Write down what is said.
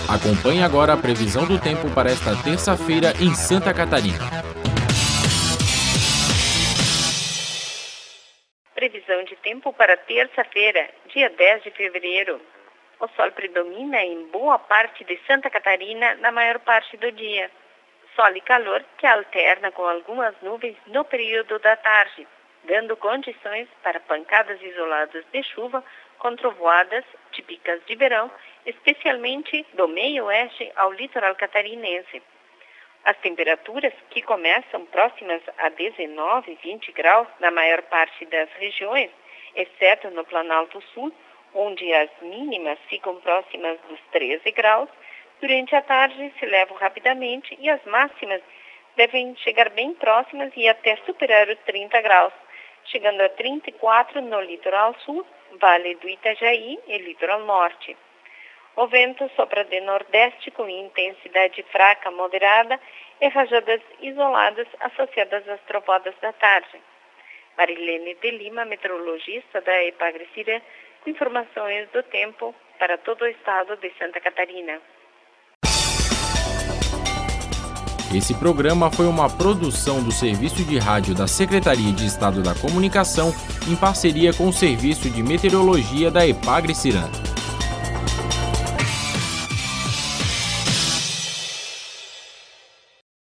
Acompanhe agora a previsão do tempo para esta terça-feira em Santa Catarina. Previsão de tempo para terça-feira, dia 10 de fevereiro. O sol predomina em boa parte de Santa Catarina na maior parte do dia. Sol e calor que alterna com algumas nuvens no período da tarde, dando condições para pancadas isoladas de chuva com trovoadas típicas de verão, especialmente do meio-oeste ao litoral catarinense. As temperaturas, que começam próximas a 19 e 20 graus na maior parte das regiões, exceto no Planalto Sul, onde as mínimas ficam próximas dos 13 graus, durante a tarde se elevam rapidamente e as máximas devem chegar bem próximas e até superar os 30 graus, chegando a 34 no litoral sul, Vale do Itajaí e litoral norte. O vento sopra de nordeste com intensidade fraca moderada e rajadas isoladas associadas às trovoadas da tarde. Marilene de Lima, meteorologista da Epagre-Cirã, com informações do tempo para todo o estado de Santa Catarina. Esse programa foi uma produção do Serviço de Rádio da Secretaria de Estado da Comunicação, em parceria com o Serviço de Meteorologia da Epagre-Cirã.